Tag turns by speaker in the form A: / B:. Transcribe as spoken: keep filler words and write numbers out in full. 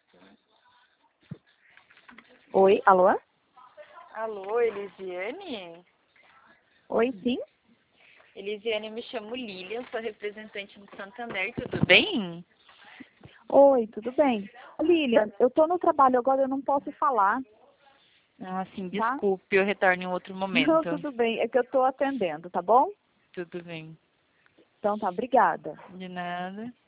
A: Oi, alô?
B: Alô, Elisiane?
A: Oi, sim?
B: Elisiane, eu me chamo Lilian, sou representante do Santander, tudo bem?
A: Oi, tudo bem? Ô, Lilian, eu tô no trabalho agora, eu não posso falar,
B: Ah, sim,
A: tá?
B: desculpe, eu retorno em outro
A: Não,
B: momento.
A: tudo bem, é que eu tô atendendo, tá bom?
B: Tudo bem.
A: Então tá, obrigada.
B: De nada.